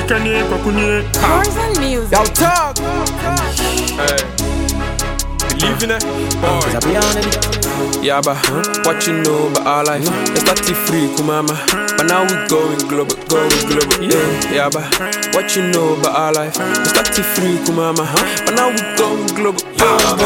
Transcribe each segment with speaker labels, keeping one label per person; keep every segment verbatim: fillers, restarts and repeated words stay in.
Speaker 1: Sikani Kokuni.
Speaker 2: Poison music.
Speaker 3: Yo, talk.
Speaker 1: Hey. Believe in it, boy.
Speaker 4: Yeah, but what you know about our life? It's not free, kumama. But now we going global, going global. Yeah, yeah, but what you know about our life? It's not free, kumama. But now we going global. Yeah,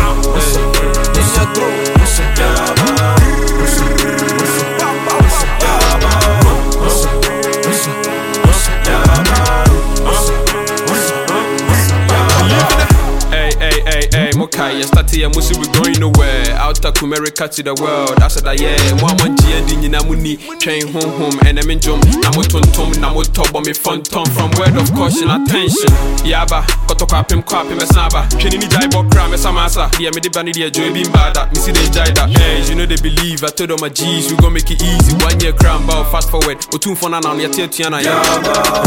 Speaker 4: you start here, Musi, we going nowhere. Out of America to the world. I said, yeah, one one G and in Namuni, train home home, and I'm in Jum, Namoton Tom, Namotop, on me fun tom from word of caution, attention. Yaba, Kotokap him, crap him, a saba, Kenny Jaibo, Cram, a Samasa, the Amidi Banidia, Joy Bimbada, Missy de Jida. Hey, you know they believe, I told them my G's, we gon' make it easy. One year cram, bow, fast forward, or two for Nana, your Tiana, Yaba.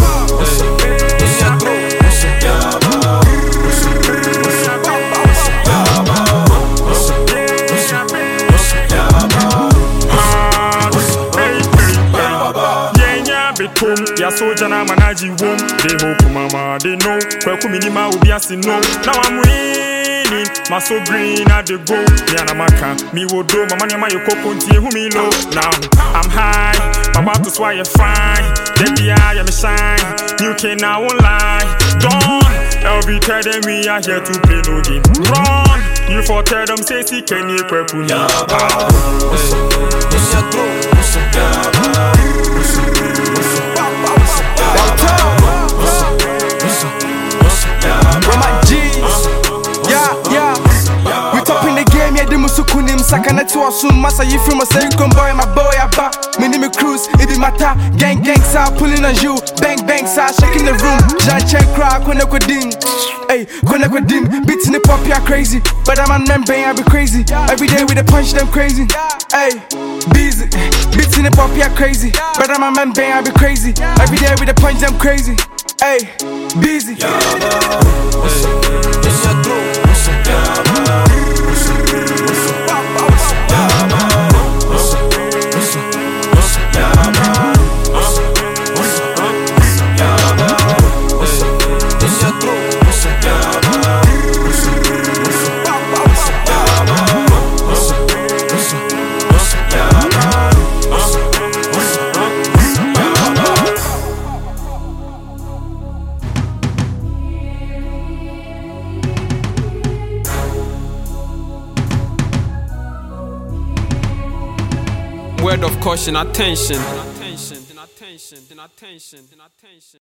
Speaker 1: Ya soldier na manaji wom. They hope mama they know. Kweku minima ubi asi no. Now I'm winning. My so green at the go. Me and Amaka. Me wo do. Mama nyama yo kokunti who me low. Now I'm high. My battle sway you fine. Baby I am shine. You can now online. Don't. L B tell them we are here to play no game. Run. You for tell them say si kenye kweku ni.
Speaker 3: Kunim sakana to assume massa you from a second boy my boy aba me name cruise it be mata gang gang sa pulling on you bang bang sa shaking the room Jean check cry kona kodin hey kona kodin beats in the pop ya crazy but I'm on man bang I be crazy every day we the punch them crazy hey busy beats in the pop ya crazy but I'm on man bang I be crazy every day we the punch them crazy hey busy
Speaker 4: word of caution, attention. Attention, attention, attention, attention.